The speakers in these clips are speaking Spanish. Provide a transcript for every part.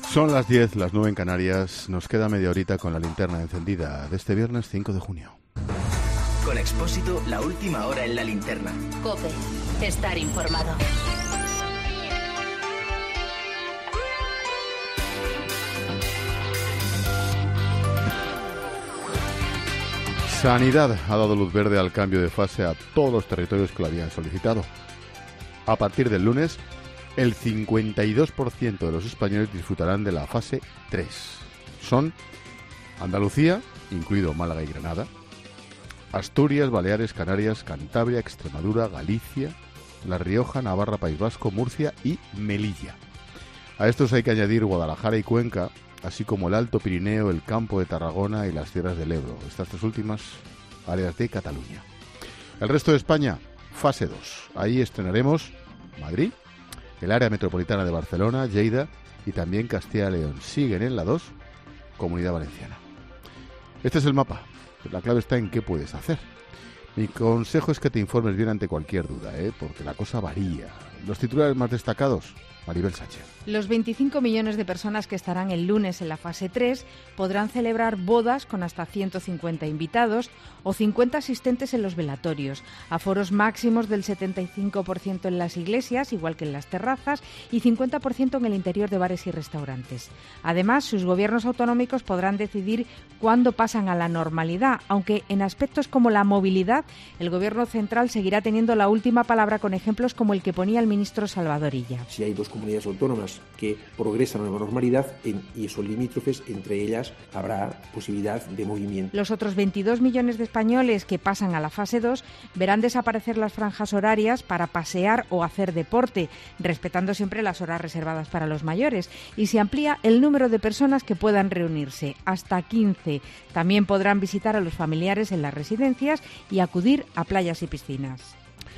Son las 10, las 9 en Canarias. Nos queda media horita con la linterna encendida de este viernes 5 de junio. Con Expósito, la última hora en la linterna. COPE. Estar informado. Sanidad ha dado luz verde al cambio de fase a todos los territorios que lo habían solicitado. A partir del lunes, el 52% de los españoles disfrutarán de la fase 3. Son Andalucía, incluido Málaga y Granada, Asturias, Baleares, Canarias, Cantabria, Extremadura, Galicia, La Rioja, Navarra, País Vasco, Murcia y Melilla. A estos hay que añadir Guadalajara y Cuenca, así como el Alto Pirineo, el Campo de Tarragona y las Sierras del Ebro, estas tres últimas áreas de Cataluña. El resto de España, fase 2. Ahí estrenaremos Madrid, el área metropolitana de Barcelona, Lleida y también Castilla y León. Siguen en la 2, Comunidad Valenciana. Este es el mapa. La clave está en qué puedes hacer. Mi consejo es que te informes bien ante cualquier duda, porque la cosa varía. Los titulares más destacados, Maribel Sánchez. Los 25 millones de personas que estarán el lunes en la fase 3 podrán celebrar bodas con hasta 150 invitados o 50 asistentes en los velatorios, aforos máximos del 75% en las iglesias, igual que en las terrazas, y 50% en el interior de bares y restaurantes. Además, sus gobiernos autonómicos podrán decidir cuándo pasan a la normalidad, aunque en aspectos como la movilidad, el gobierno central seguirá teniendo la última palabra con ejemplos como el que ponía el ministro Salvador Illa. Si hay dos comunidades autónomas que progresan a la normalidad y son limítrofes, entre ellas habrá posibilidad de movimiento. Los otros 22 millones de españoles que pasan a la fase 2 verán desaparecer las franjas horarias para pasear o hacer deporte, respetando siempre las horas reservadas para los mayores, y se amplía el número de personas que puedan reunirse, hasta 15. También podrán visitar a los familiares en las residencias y acudir a playas y piscinas.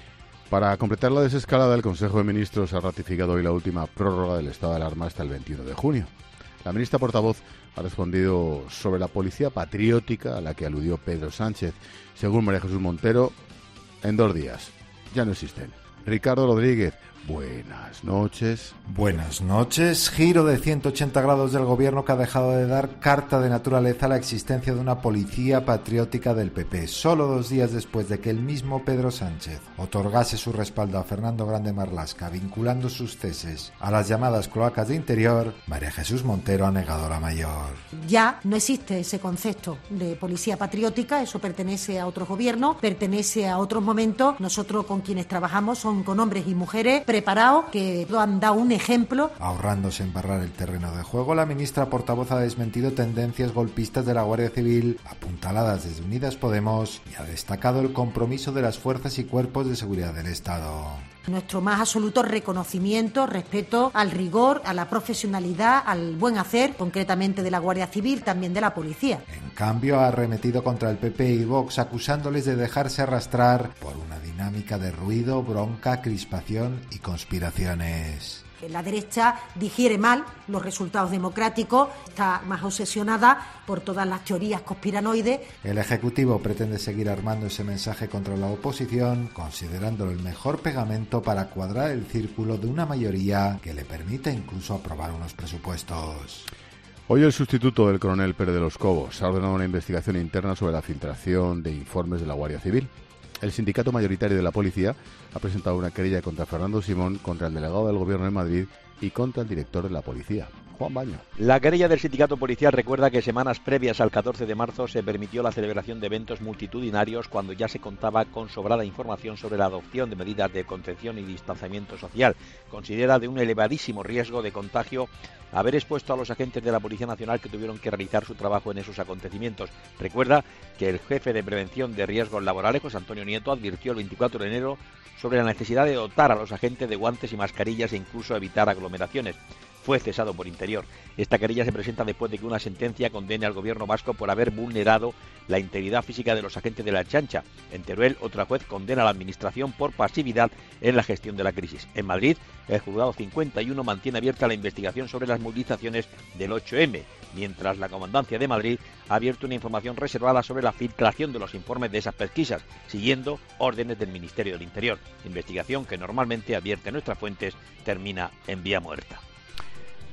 Para completar la desescalada, el Consejo de Ministros ha ratificado hoy la última prórroga del estado de alarma hasta el 21 de junio. La ministra portavoz ha respondido sobre la policía patriótica a la que aludió Pedro Sánchez. Según María Jesús Montero, en 2 días ya no existen. Ricardo Rodríguez, buenas noches. Buenas noches. Giro de 180 grados del gobierno que ha dejado de dar carta de naturaleza a la existencia de una policía patriótica del PP, solo 2 días después de que el mismo Pedro Sánchez otorgase su respaldo a Fernando Grande Marlaska, vinculando sus ceses a las llamadas cloacas de Interior. María Jesús Montero ha negado la mayor. Ya no existe ese concepto de policía patriótica, eso pertenece a otros gobiernos, pertenece a otros momentos. Nosotros con quienes trabajamos son con hombres y mujeres preparados que han dado un ejemplo. Ahorrándose embarrar el terreno de juego, la ministra portavoz ha desmentido tendencias golpistas de la Guardia Civil, apuntaladas desde Unidas Podemos, y ha destacado el compromiso de las fuerzas y cuerpos de seguridad del Estado. Nuestro más absoluto reconocimiento, respeto al rigor, a la profesionalidad, al buen hacer, concretamente de la Guardia Civil, también de la policía. En cambio, ha arremetido contra el PP y Vox, acusándoles de dejarse arrastrar por una dinámica de ruido, bronca, crispación y conspiraciones. La derecha digiere mal los resultados democráticos, está más obsesionada por todas las teorías conspiranoides. El Ejecutivo pretende seguir armando ese mensaje contra la oposición, considerándolo el mejor pegamento para cuadrar el círculo de una mayoría que le permita incluso aprobar unos presupuestos. Hoy el sustituto del coronel Pérez de los Cobos ha ordenado una investigación interna sobre la filtración de informes de la Guardia Civil. El sindicato mayoritario de la policía ha presentado una querella contra Fernando Simón, contra el delegado del Gobierno de Madrid y contra el director de la policía, Juan Baño. La querella del sindicato policial recuerda que semanas previas al 14 de marzo se permitió la celebración de eventos multitudinarios cuando ya se contaba con sobrada información sobre la adopción de medidas de contención y distanciamiento social. Considera de un elevadísimo riesgo de contagio haber expuesto a los agentes de la Policía Nacional que tuvieron que realizar su trabajo en esos acontecimientos. Recuerda que el jefe de prevención de riesgos laborales, José Antonio Nieto, advirtió el 24 de enero sobre la necesidad de dotar a los agentes de guantes y mascarillas e incluso evitar aglomeraciones. Fue cesado por Interior. Esta querella se presenta después de que una sentencia condene al gobierno vasco por haber vulnerado la integridad física de los agentes de la Ertzaintza. En Teruel, otra juez condena a la administración por pasividad en la gestión de la crisis. En Madrid, el juzgado 51 mantiene abierta la investigación sobre las movilizaciones del 8M, mientras la Comandancia de Madrid ha abierto una información reservada sobre la filtración de los informes de esas pesquisas, siguiendo órdenes del Ministerio del Interior. Investigación que normalmente, advierte nuestras fuentes, termina en vía muerta.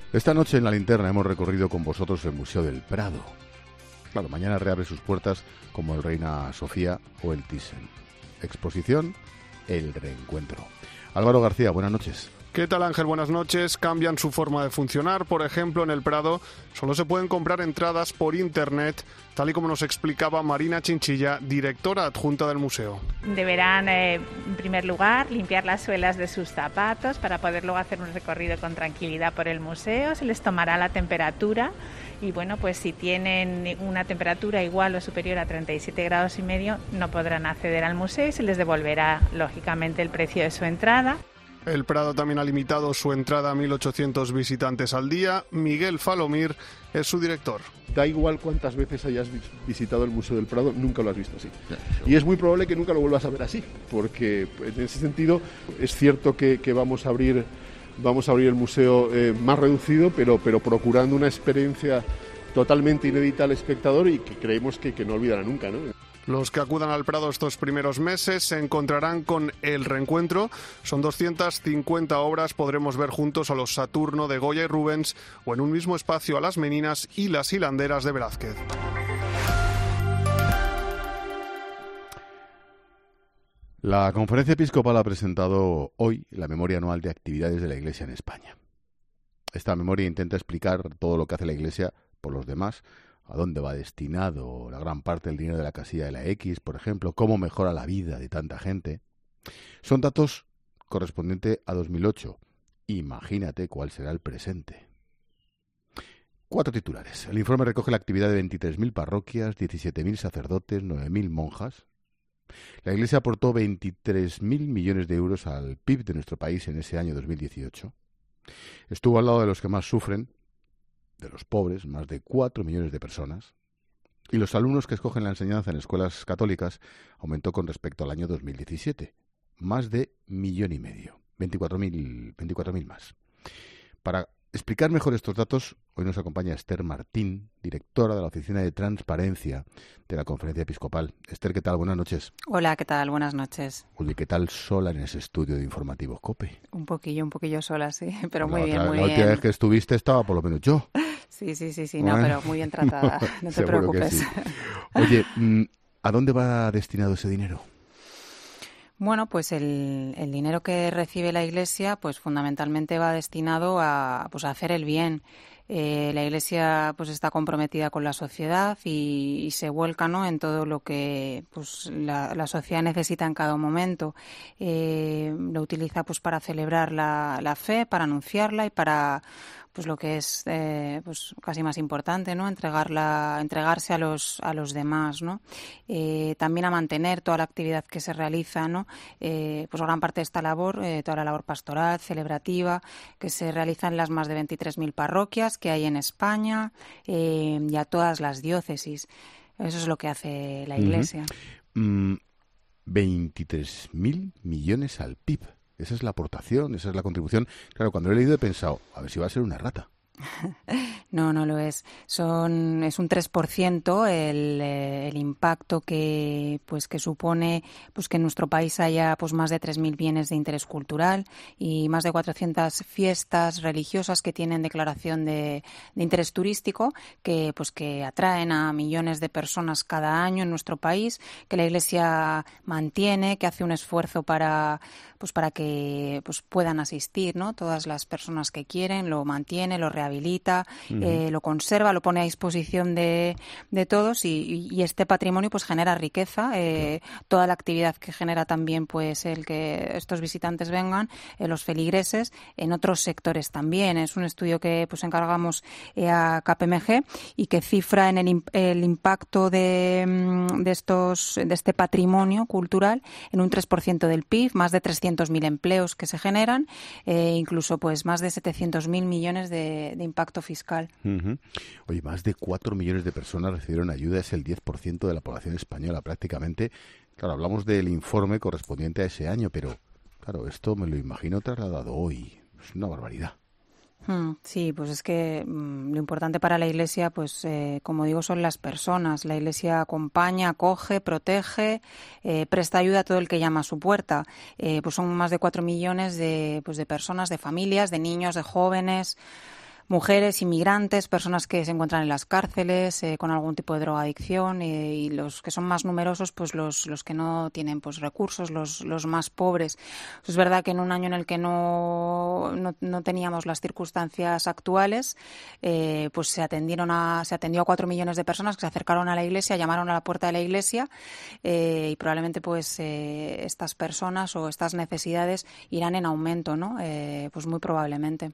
Esta noche en La Linterna hemos recorrido con vosotros el Museo del Prado. Claro, mañana reabre sus puertas como el Reina Sofía o el Thyssen. Exposición El Reencuentro. Álvaro García, buenas noches. ¿Qué tal, Ángel? Buenas noches. Cambian su forma de funcionar. Por ejemplo, en el Prado solo se pueden comprar entradas por Internet, tal y como nos explicaba Marina Chinchilla, directora adjunta del museo. Deberán, en primer lugar, limpiar las suelas de sus zapatos para poder luego hacer un recorrido con tranquilidad por el museo. Se les tomará la temperatura y, bueno, pues si tienen una temperatura igual o superior a 37,5 grados, no podrán acceder al museo y se les devolverá, lógicamente, el precio de su entrada. El Prado también ha limitado su entrada a 1.800 visitantes al día. Miguel Falomir es su director. Da igual cuántas veces hayas visitado el Museo del Prado, nunca lo has visto así. Y es muy probable que nunca lo vuelvas a ver así, porque en ese sentido es cierto que vamos a abrir el museo más reducido, pero procurando una experiencia totalmente inédita al espectador y que creemos que no olvidará nunca, ¿no? Los que acudan al Prado estos primeros meses se encontrarán con El Reencuentro. Son 250 obras, podremos ver juntos a los Saturno de Goya y Rubens o en un mismo espacio a las Meninas y las Hilanderas de Velázquez. La Conferencia Episcopal ha presentado hoy la memoria anual de actividades de la Iglesia en España. Esta memoria intenta explicar todo lo que hace la Iglesia por los demás, a dónde va destinado la gran parte del dinero de la casilla de la X, por ejemplo, cómo mejora la vida de tanta gente. Son datos correspondientes a 2008. Imagínate cuál será el presente. 4 titulares. El informe recoge la actividad de 23.000 parroquias, 17.000 sacerdotes, 9.000 monjas. La Iglesia aportó 23.000 millones de euros al PIB de nuestro país en ese año 2018. Estuvo al lado de los que más sufren, de los pobres, más de 4 millones de personas, y los alumnos que escogen la enseñanza en escuelas católicas aumentó con respecto al año 2017, más de 1,5 millones, 24.000 más. Para explicar mejor estos datos, hoy nos acompaña Esther Martín, directora de la Oficina de Transparencia de la Conferencia Episcopal. Esther, ¿qué tal? Buenas noches. Hola, ¿qué tal? Buenas noches. Oye, ¿qué tal sola en ese estudio de informativos COPE? Un poquillo sola, sí, pero muy bien. La última vez que estuviste estaba por lo menos yo. Sí, no, pero muy bien tratada, no te preocupes. Sí. Oye, ¿a dónde va destinado ese dinero? Bueno, pues el dinero que recibe la Iglesia, pues fundamentalmente va destinado a hacer el bien. La Iglesia pues está comprometida con la sociedad y se vuelca, ¿no?, en todo lo que pues la sociedad necesita en cada momento. Lo utiliza pues para celebrar la fe, para anunciarla y para pues lo que es pues casi más importante, ¿no?, entregarse a los demás, ¿no? También a mantener toda la actividad que se realiza, ¿no? Pues gran parte de esta labor, toda la labor pastoral, celebrativa, que se realiza en las más de 23.000 parroquias que hay en España y a todas las diócesis. Eso es lo que hace la Iglesia. 23.000 millones al PIB. Esa es la aportación, esa es la contribución. Claro, cuando lo he leído he pensado, a ver si va a ser una rata. No lo es. Es un 3% el impacto que supone pues que en nuestro país haya pues más de 3.000 bienes de interés cultural y más de 400 fiestas religiosas que tienen declaración de interés turístico que atraen a millones de personas cada año en nuestro país, que la Iglesia mantiene, que hace un esfuerzo para que puedan asistir, ¿no?, todas las personas que quieren, lo mantiene, lo rehabilita, lo conserva, lo pone a disposición de todos y este patrimonio pues genera riqueza, toda la actividad que genera también pues el que estos visitantes vengan, los feligreses, en otros sectores también. Es un estudio que pues encargamos a KPMG y que cifra en el impacto de este patrimonio cultural en un 3% del PIB, más de 300.000 empleos que se generan, incluso pues más de 700.000 millones de impacto fiscal. Oye, más de 4 millones de personas recibieron ayuda, es el 10% de la población española prácticamente. Claro, hablamos del informe correspondiente a ese año, pero claro, esto me lo imagino trasladado hoy. Es una barbaridad. Sí, pues es que lo importante para la Iglesia, pues como digo, son las personas. La Iglesia acompaña, acoge, protege, presta ayuda a todo el que llama a su puerta. Pues son más de 4 millones de personas, de familias, de niños, de jóvenes. mujeres, inmigrantes, personas que se encuentran en las cárceles con algún tipo de drogadicción y los que son más numerosos, pues los que no tienen pues recursos, los más pobres. Es verdad que en un año en el que no teníamos las circunstancias actuales, pues se atendió a 4 millones de personas que se acercaron a la iglesia, llamaron a la puerta de la iglesia y probablemente pues estas personas o estas necesidades irán en aumento, ¿no? Pues muy probablemente.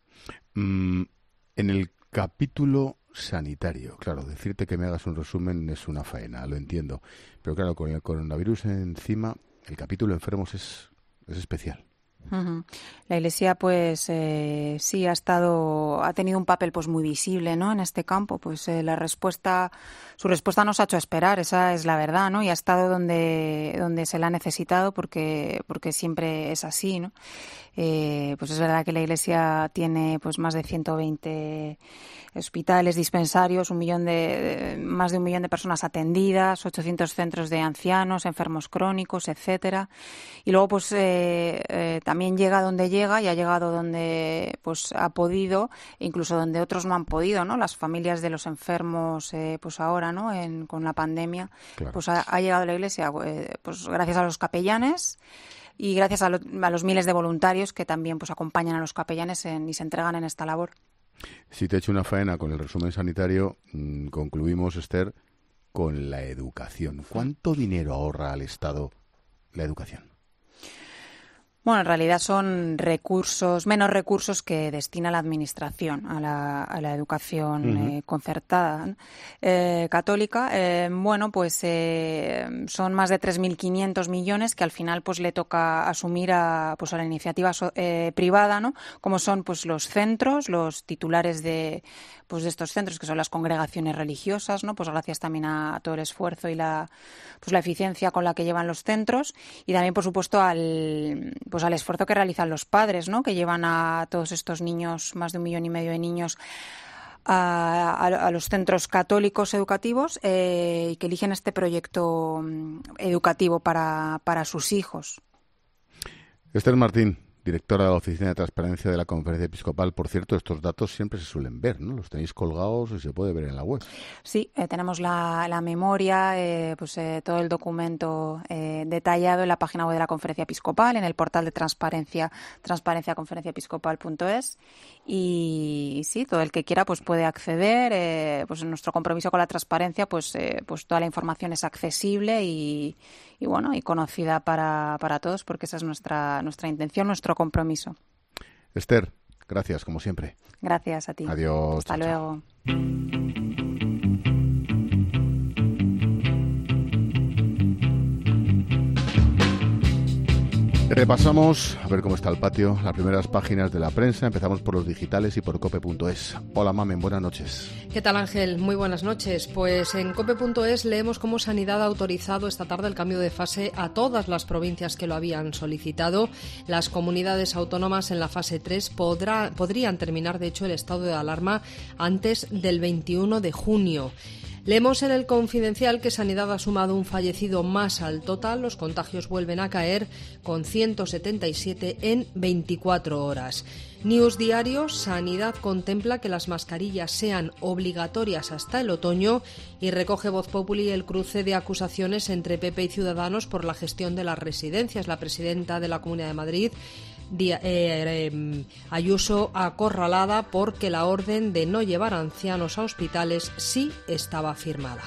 En el capítulo sanitario, claro, decirte que me hagas un resumen es una faena, lo entiendo. Pero claro, con el coronavirus encima, el capítulo enfermos es especial. Uh-huh. La Iglesia, pues sí, ha tenido un papel pues muy visible, ¿no? En este campo, pues su respuesta nos ha hecho esperar, esa es la verdad, ¿no? Y ha estado donde se la ha necesitado, porque siempre es así, ¿no? Pues es verdad que la Iglesia tiene pues más de 120 hospitales, dispensarios, más de 1 millón de personas atendidas, 800 centros de ancianos, enfermos crónicos, etcétera. Y luego pues también llega donde llega y ha llegado donde pues ha podido, incluso donde otros no han podido, ¿no? Las familias de los enfermos pues ahora, ¿no? Con la pandemia, claro. Pues ha llegado la Iglesia pues gracias a los capellanes y gracias a los miles de voluntarios que también pues acompañan a los capellanes y se entregan en esta labor. Si te he hecho una faena con el resumen sanitario, concluimos, Esther, con la educación. ¿Cuánto dinero ahorra al Estado la educación? Bueno, en realidad son menos recursos que destina la Administración a la educación concertada católica. Bueno, pues son más de 3.500 millones que al final pues le toca asumir a la iniciativa privada, ¿no? Como son pues los centros, los titulares de estos centros, que son las congregaciones religiosas, ¿no? Pues gracias también a todo el esfuerzo y la eficiencia con la que llevan los centros, y también, por supuesto, al esfuerzo que realizan los padres, ¿no? Que llevan a todos estos niños, más de 1,5 millones de niños, a los centros católicos educativos y que eligen este proyecto educativo para sus hijos. Esther Martín, directora de la Oficina de Transparencia de la Conferencia Episcopal. Por cierto, estos datos siempre se suelen ver, ¿no? Los tenéis colgados y se puede ver en la web. Sí, tenemos la memoria, todo el documento detallado en la página web de la Conferencia Episcopal, en el portal de transparencia, transparenciaconferenciaepiscopal.es. Y sí, todo el que quiera pues puede acceder. Pues en nuestro compromiso con la transparencia, pues toda la información es accesible y conocida para todos, porque esa es nuestra intención, nuestro compromiso. Esther, gracias, como siempre. Gracias a ti. Adiós. Hasta luego. Repasamos, a ver cómo está el patio, las primeras páginas de la prensa. Empezamos por los digitales y por cope.es. Hola, Mamen, buenas noches. ¿Qué tal, Ángel? Muy buenas noches. Pues en cope.es leemos cómo Sanidad ha autorizado esta tarde el cambio de fase a todas las provincias que lo habían solicitado. Las comunidades autónomas en la fase 3 podrían terminar, de hecho, el estado de alarma antes del 21 de junio. Leemos en el Confidencial que Sanidad ha sumado un fallecido más al total. Los contagios vuelven a caer con 177 en 24 horas. News Diario, Sanidad contempla que las mascarillas sean obligatorias hasta el otoño, y recoge Voz Populi el cruce de acusaciones entre PP y Ciudadanos por la gestión de las residencias. La presidenta de la Comunidad de Madrid, Ayuso, acorralada porque la orden de no llevar ancianos a hospitales sí estaba firmada.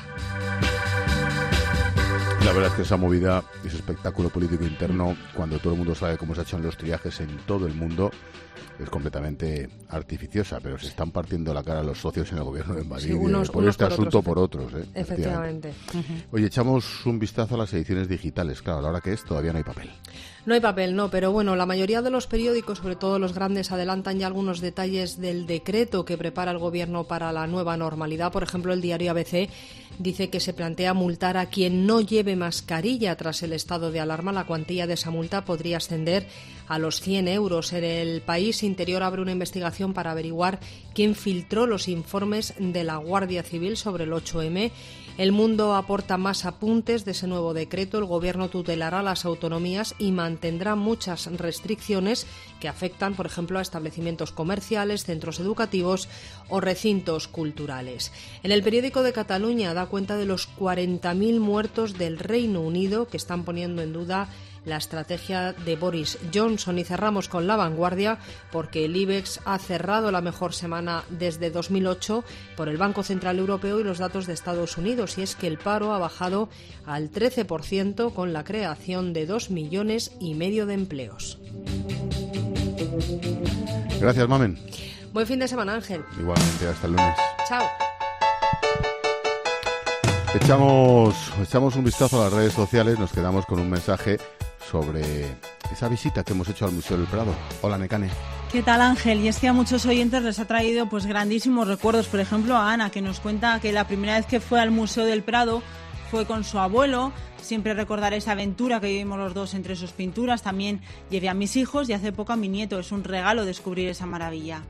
La verdad es que esa movida, ese espectáculo político interno, cuando todo el mundo sabe cómo se ha hecho en los triajes en todo el mundo, es completamente artificiosa, pero se están partiendo la cara a los socios en el gobierno de Madrid por este asunto, por otros. Efectivamente. Oye, echamos un vistazo a las ediciones digitales. Claro, a la hora que es, todavía no hay papel. No hay papel, no, pero bueno, la mayoría de los periódicos, sobre todo los grandes, adelantan ya algunos detalles del decreto que prepara el gobierno para la nueva normalidad. Por ejemplo, el diario ABC dice que se plantea multar a quien no lleve mascarilla tras el estado de alarma. La cuantía de esa multa podría ascender a los 100 euros. En el país, Interior abre una investigación para averiguar quién filtró los informes de la Guardia Civil sobre el 8M. El Mundo aporta más apuntes de ese nuevo decreto. El Gobierno tutelará las autonomías y mantendrá muchas restricciones que afectan, por ejemplo, a establecimientos comerciales, centros educativos o recintos culturales. En el periódico de Cataluña da cuenta de los 40.000 muertos del Reino Unido que están poniendo en duda la estrategia de Boris Johnson. Y cerramos con La Vanguardia porque el IBEX ha cerrado la mejor semana desde 2008 por el Banco Central Europeo y los datos de Estados Unidos, y es que el paro ha bajado al 13% con la creación de 2,5 millones de empleos. Gracias, Mamen. Buen fin de semana, Ángel. Igualmente, hasta el lunes. Chao. Echamos un vistazo a las redes sociales, nos quedamos con un mensaje sobre esa visita que hemos hecho al Museo del Prado. Hola, Nekane. ¿Qué tal, Ángel? Y es que a muchos oyentes les ha traído pues grandísimos recuerdos. Por ejemplo, a Ana, que nos cuenta que la primera vez que fue al Museo del Prado fue con su abuelo. Siempre recordaré esa aventura que vivimos los dos entre sus pinturas. También llevé a mis hijos y hace poco a mi nieto. Es un regalo descubrir esa maravilla.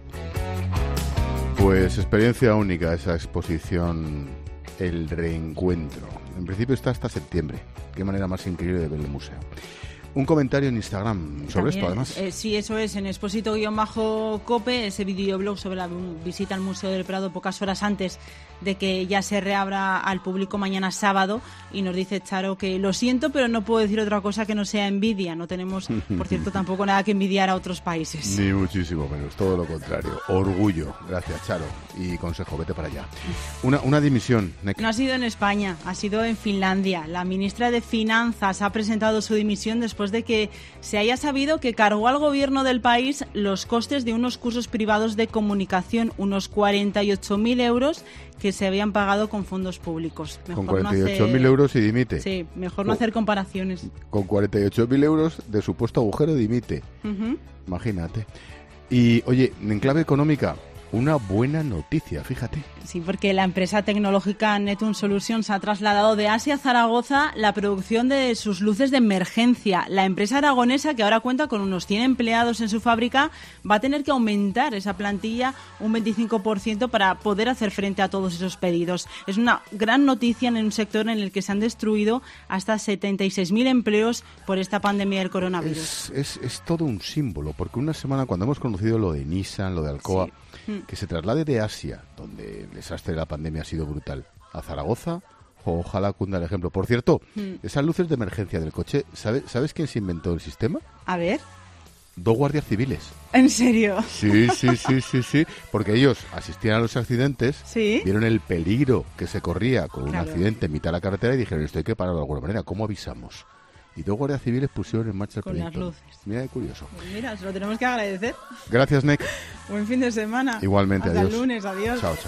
Pues experiencia única esa exposición, El Reencuentro. En principio está hasta septiembre. Qué manera más increíble de ver el museo. Un comentario en Instagram sobre esto, además. Sí, eso es, en Expósito-Cope, ese videoblog sobre la visita al Museo del Prado pocas horas antes de que ya se reabra al público mañana sábado, y nos dice Charo que lo siento, pero no puedo decir otra cosa que no sea envidia. No tenemos, por cierto, tampoco nada que envidiar a otros países. Ni muchísimo menos, todo lo contrario. Orgullo. Gracias, Charo. Y consejo, vete para allá. Una dimisión. No ha sido en España, ha sido en Finlandia. La ministra de Finanzas ha presentado su dimisión después de que se haya sabido que cargó al gobierno del país los costes de unos cursos privados de comunicación, unos 48.000 euros que se habían pagado con fondos públicos. Mejor con 48.000 euros y dimite. Sí, mejor no hacer comparaciones. Con 48.000 euros de supuesto agujero dimite. Imagínate. Y, oye, en clave económica, una buena noticia, fíjate. Sí, porque la empresa tecnológica Netun Solutions ha trasladado de Asia a Zaragoza la producción de sus luces de emergencia. La empresa aragonesa, que ahora cuenta con unos 100 empleados en su fábrica, va a tener que aumentar esa plantilla un 25% para poder hacer frente a todos esos pedidos. Es una gran noticia en un sector en el que se han destruido hasta 76.000 empleos por esta pandemia del coronavirus. Es todo un símbolo, porque una semana cuando hemos conocido lo de Nissan, lo de Alcoa, sí, que se traslade de Asia, donde el desastre de la pandemia ha sido brutal, a Zaragoza, ojalá cunda el ejemplo. Por cierto, esas luces de emergencia del coche, ¿sabes quién se inventó el sistema? A ver. 2 guardias civiles. ¿En serio? Sí, porque ellos asistían a los accidentes, ¿sí?, vieron el peligro que se corría con un accidente en mitad de la carretera y dijeron, esto hay que pararlo de alguna manera, ¿cómo avisamos? Y 2 guardias civiles pusieron en marcha el proyecto. Con las luces. Mira, qué curioso. Pues mira, se lo tenemos que agradecer. Gracias, Nek. Buen fin de semana. Igualmente, Hasta adiós. el lunes, adiós. Chao.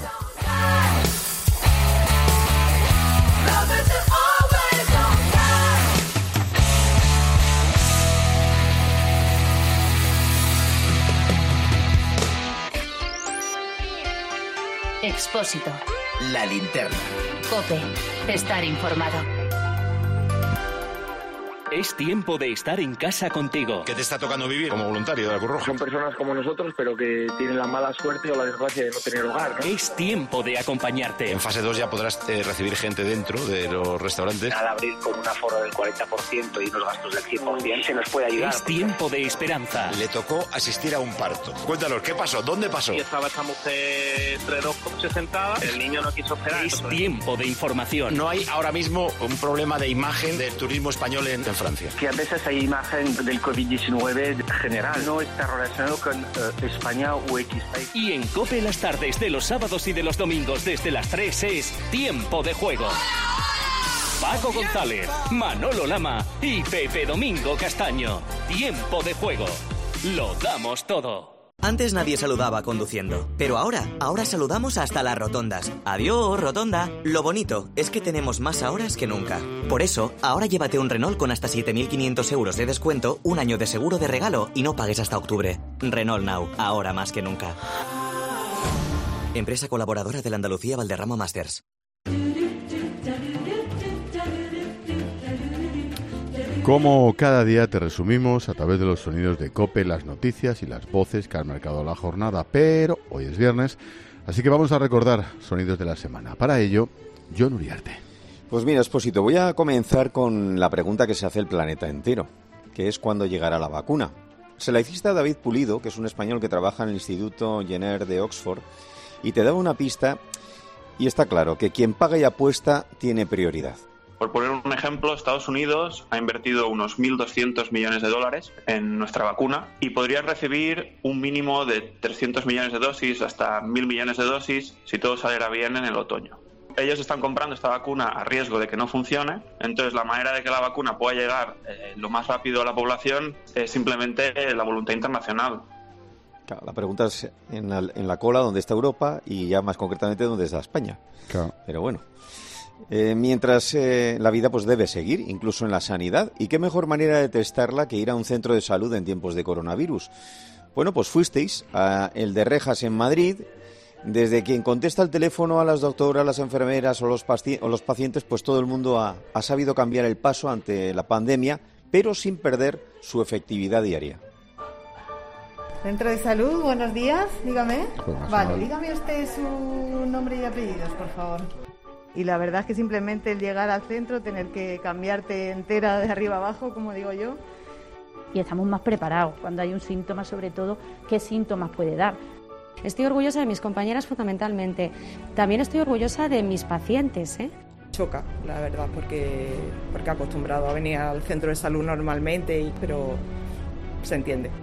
Expósito. La linterna. COPE. Estar informado. Es tiempo de estar en casa contigo. ¿Qué te está tocando vivir como voluntario de la Cruz Roja? Son personas como nosotros, pero que tienen la mala suerte o la desgracia de no tener hogar, ¿no? Es tiempo de acompañarte. En fase 2 ya podrás recibir gente dentro de los restaurantes. Al abrir con un aforo del 40% y unos gastos del 100%, se nos puede ayudar. Es tiempo de esperanza. Le tocó asistir a un parto. Cuéntanos, ¿qué pasó? ¿Dónde pasó? Y estaba esta mujer entre dos coches sentada, el niño no quiso esperar. Es tiempo de información. No hay ahora mismo un problema de imagen del turismo español en Francia. Que a veces hay imagen del COVID-19 general, no está relacionado con España o X país. Y en COPE las tardes de los sábados y de los domingos desde las 3 es Tiempo de Juego. Paco González, Manolo Lama y Pepe Domingo Castaño. Tiempo de Juego. Lo damos todo. Antes nadie saludaba conduciendo, pero ahora saludamos hasta las rotondas. Adiós, rotonda. Lo bonito es que tenemos más horas que nunca. Por eso, ahora llévate un Renault con hasta 7.500 euros de descuento, un año de seguro de regalo y no pagues hasta octubre. Renault Now, ahora más que nunca. Empresa colaboradora de la Andalucía Valderrama Masters. Como cada día te resumimos a través de los sonidos de COPE las noticias y las voces que han marcado la jornada, pero hoy es viernes, así que vamos a recordar sonidos de la semana. Para ello, Jon Uriarte. Pues mira, Expósito, voy a comenzar con la pregunta que se hace el planeta entero, que es ¿cuándo llegará la vacuna? Se la hiciste a David Pulido, que es un español que trabaja en el Instituto Jenner de Oxford, y te daba una pista, y está claro que quien paga y apuesta tiene prioridad. Por poner un ejemplo, Estados Unidos ha invertido unos 1.200 millones de dólares en nuestra vacuna y podría recibir un mínimo de 300 millones de dosis hasta 1.000 millones de dosis si todo saliera bien en el otoño. Ellos están comprando esta vacuna a riesgo de que no funcione, entonces la manera de que la vacuna pueda llegar lo más rápido a la población es simplemente la voluntad internacional. Claro, la pregunta es en la cola dónde está Europa y ya más concretamente dónde está España. Claro. Pero bueno. Mientras la vida pues debe seguir, incluso en la sanidad. ¿Y qué mejor manera de testarla que ir a un centro de salud en tiempos de coronavirus? Bueno, pues fuisteis a el de Rejas en Madrid. Desde quien contesta el teléfono a las doctoras, las enfermeras o los pacientes, pues todo el mundo ha sabido cambiar el paso ante la pandemia, pero sin perder su efectividad diaria. Centro de Salud, buenos días, dígame. Vale, dígame usted su nombre y apellidos, por favor. Y la verdad es que simplemente el llegar al centro, tener que cambiarte entera de arriba abajo, como digo yo. Y estamos más preparados cuando hay un síntoma, sobre todo, qué síntomas puede dar. Estoy orgullosa de mis compañeras fundamentalmente. También estoy orgullosa de mis pacientes, Choca, la verdad, porque acostumbrado a venir al centro de salud normalmente, pero se entiende.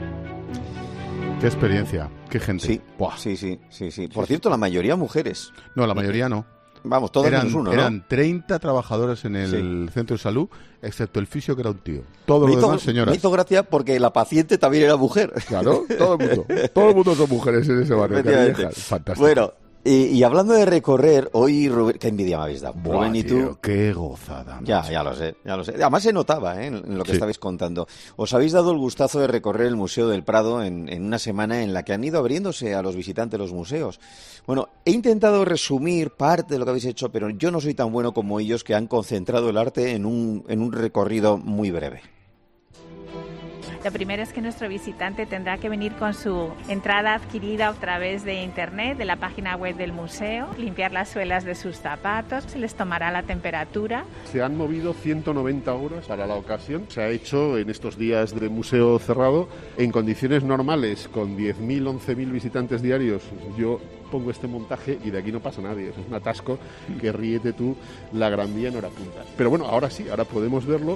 Qué experiencia, qué gente. Sí, Buah. sí. Por cierto, la mayoría mujeres. No, la mayoría no. Vamos, todas menos uno, ¿no? Eran 30 trabajadores en el centro de salud, excepto el fisio que era un tío. Todo lo demás, señoras. Me hizo gracia porque la paciente también era mujer. Claro, todo el mundo son mujeres en ese barrio. Fantástico. Bueno, y hablando de recorrer, hoy Rubén, qué envidia me habéis dado. Buah, Rubén y tío, tú. Qué gozada. Ya lo sé. Además se notaba en lo que estabais contando. Os habéis dado el gustazo de recorrer el Museo del Prado en una semana en la que han ido abriéndose a los visitantes los museos. Bueno, he intentado resumir parte de lo que habéis hecho, pero yo no soy tan bueno como ellos, que han concentrado el arte en un recorrido muy breve. Lo primero es que nuestro visitante tendrá que venir con su entrada adquirida a través de internet, de la página web del museo, limpiar las suelas de sus zapatos, se les tomará la temperatura. Se han movido 190 horas para la ocasión. Se ha hecho en estos días de museo cerrado en condiciones normales, con 10.000, 11.000 visitantes diarios. Yo pongo este montaje y de aquí no pasa nadie. Es un atasco que ríete tú la Gran Vía en hora punta. Pero bueno, ahora sí, ahora podemos verlo.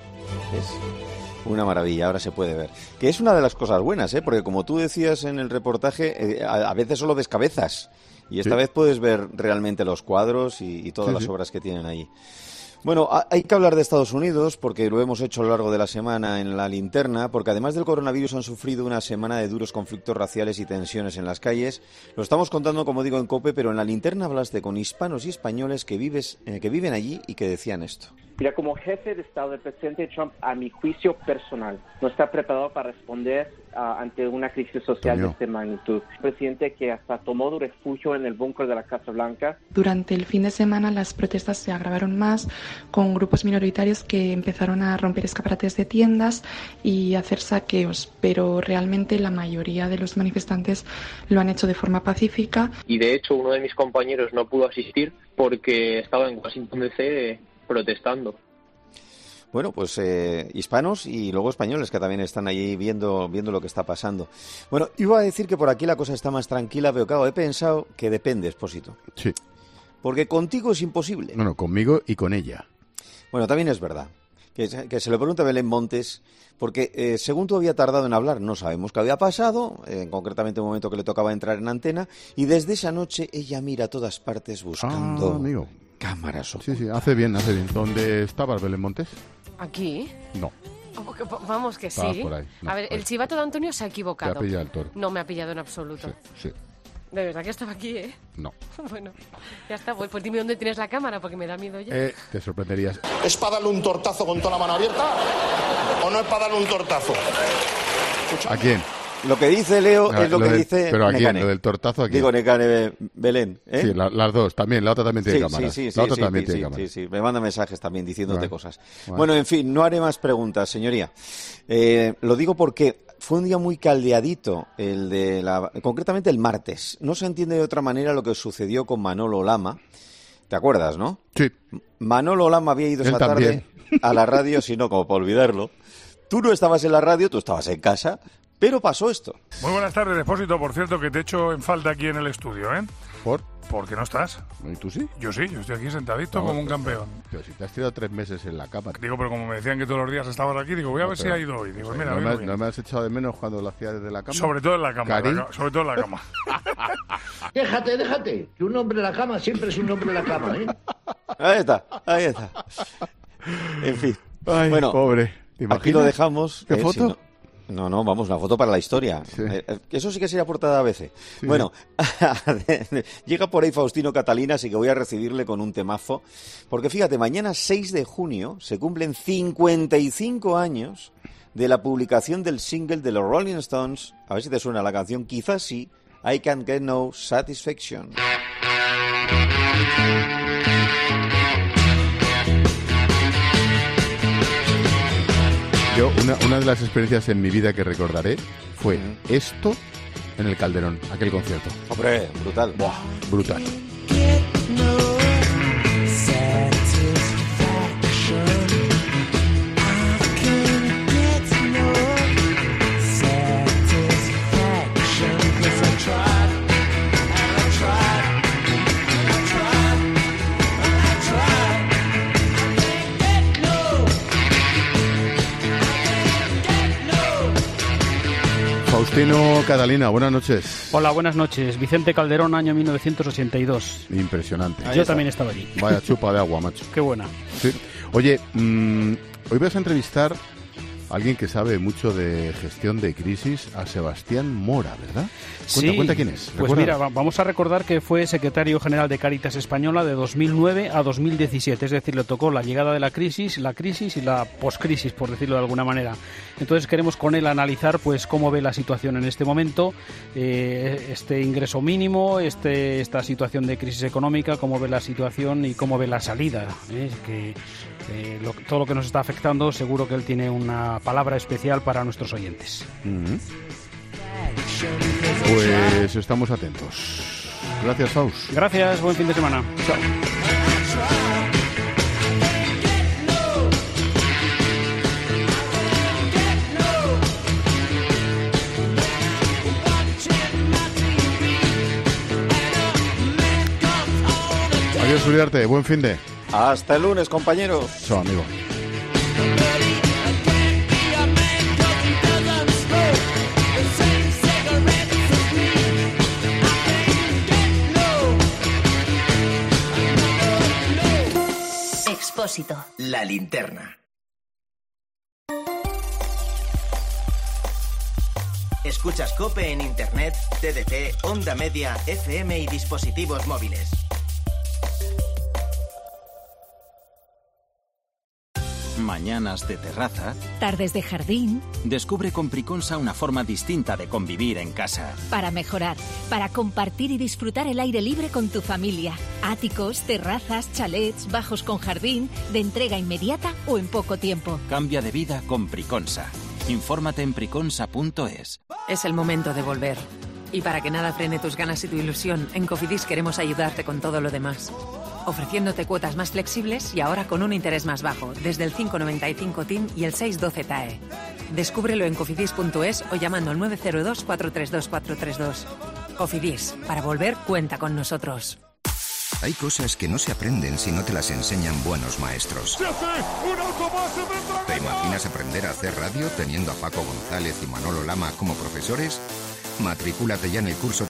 Es una maravilla, ahora se puede ver. Que es una de las cosas buenas, porque como tú decías en el reportaje, a veces solo ves cabezas. Y esta vez puedes ver realmente los cuadros y todas las obras que tienen ahí. Bueno, hay que hablar de Estados Unidos porque lo hemos hecho a lo largo de la semana en la linterna, porque además del coronavirus han sufrido una semana de duros conflictos raciales y tensiones en las calles. Lo estamos contando, como digo, en COPE, pero en la linterna hablaste con hispanos y españoles que viven allí y que decían esto. Mira, como jefe de Estado del presidente Trump, a mi juicio personal, no está preparado para responder ante una crisis social de esta magnitud. Un presidente que hasta tomó refugio en el búnker de la Casa Blanca. Durante el fin de semana las protestas se agravaron más, con grupos minoritarios que empezaron a romper escaparates de tiendas y hacer saqueos, pero realmente la mayoría de los manifestantes lo han hecho de forma pacífica. Y de hecho uno de mis compañeros no pudo asistir porque estaba en Washington DC protestando. Bueno, pues hispanos y luego españoles que también están allí viendo lo que está pasando. Bueno, iba a decir que por aquí la cosa está más tranquila, pero claro, he pensado que depende, Expósito. Sí. Porque contigo es imposible. Bueno, conmigo y con ella. Bueno, también es verdad. Que se lo pregunta a Belén Montes, porque según tú había tardado en hablar, no sabemos qué había pasado, concretamente un momento que le tocaba entrar en antena, y desde esa noche ella mira a todas partes buscando amigo. Cámaras ocultas. Sí, hace bien. ¿Dónde estabas, Belén Montes? ¿Aquí? No. Vamos que sí. Por ahí. No, a ver, el chivato de Antonio se ha equivocado. Te ha pillado el toro. No me ha pillado en absoluto. Sí. De verdad que estaba aquí, No. Bueno, ya está. Pues dime dónde tienes la cámara, porque me da miedo ya. Te sorprenderías. ¿Es para darle un tortazo con toda la mano abierta? ¿O no es para darle un tortazo? ¿A quién? Lo que dice Leo es lo que dice Pero aquí, Nekane. lo del tortazo aquí. Digo, Nekane, Belén. ¿eh? Sí, las dos también. La otra también tiene cámara. La otra también tiene cámara. Sí, me manda mensajes también diciéndote cosas. Bueno. Bueno, en fin, no haré más preguntas, señoría. Lo digo porque fue un día muy caldeadito, concretamente el martes. No se entiende de otra manera lo que sucedió con Manolo Lama. ¿Te acuerdas, no? Sí. Manolo Lama había ido esa tarde a la radio, si no, como para olvidarlo. Tú no estabas en la radio, tú estabas en casa, pero pasó esto. Muy buenas tardes, Expósito. Por cierto, que te echo en falta aquí en el estudio, ¿eh? ¿Por qué no estás? ¿Y tú sí? Yo sí, yo estoy aquí sentadito como un campeón. Pero si te has tirado 3 meses en la cama. Digo, pero como me decían que todos los días estabas aquí, digo, voy a ver si ha ido hoy. Digo, mira, ¿No me has echado de menos cuando lo hacía desde la cama? Sobre todo en la cama. Sobre todo en la cama. Déjate. Que un hombre en la cama siempre es un hombre en la cama, ¿eh? Ahí está. En fin. Ay, bueno, pobre. Aquí lo dejamos. ¿Qué foto? Si no, vamos, una foto para la historia. Sí. Eso sí que sería portada ABC. Sí. Bueno, llega por ahí Faustino Catalina, así que voy a recibirle con un temazo. Porque fíjate, mañana 6 de junio se cumplen 55 años de la publicación del single de los Rolling Stones. A ver si te suena la canción, quizás sí, I Can't Get No Satisfaction. Yo, una de las experiencias en mi vida que recordaré fue esto en el Calderón, aquel concierto. Hombre, brutal. Buah, brutal. Faustino Catalina, buenas noches. Hola, buenas noches. Vicente Calderón, año 1982. Impresionante. Yo también estaba allí. Vaya chupa de agua, macho. Qué buena. Sí. Oye, hoy vas a entrevistar a alguien que sabe mucho de gestión de crisis, a Sebastián Mora, ¿verdad? Cuenta quién es. Pues mira, vamos a recordar que fue secretario general de Cáritas Española de 2009 a 2017, es decir, le tocó la llegada de la crisis y la poscrisis, por decirlo de alguna manera. Entonces queremos con él analizar pues cómo ve la situación en este momento, este ingreso mínimo, esta situación de crisis económica, cómo ve la situación y cómo ve la salida, todo lo que nos está afectando. Seguro que él tiene una palabra especial para nuestros oyentes. Pues estamos atentos. Gracias, Faust. Gracias, buen fin de semana. Chao. Adiós, Uriarte. Buen fin de. Hasta el lunes, compañeros. Chao, amigo. Expósito. La linterna. Escuchas COPE en Internet, TDT, Onda Media, FM y dispositivos móviles. Mañanas de terraza. Tardes de jardín. Descubre con Priconsa una forma distinta de convivir en casa. Para mejorar, para compartir y disfrutar el aire libre con tu familia. Áticos, terrazas, chalets, bajos con jardín, de entrega inmediata o en poco tiempo. Cambia de vida con Priconsa. Infórmate en priconsa.es. Es el momento de volver. Y para que nada frene tus ganas y tu ilusión, en Cofidis queremos ayudarte con todo lo demás. Ofreciéndote cuotas más flexibles y ahora con un interés más bajo, desde el 5,95 TIN y el 6,12 TAE. Descúbrelo en cofidis.es o llamando al 902-432-432. Cofidis, para volver, cuenta con nosotros. Hay cosas que no se aprenden si no te las enseñan buenos maestros. ¿Te imaginas aprender a hacer radio teniendo a Paco González y Manolo Lama como profesores? Matricúlate ya en el curso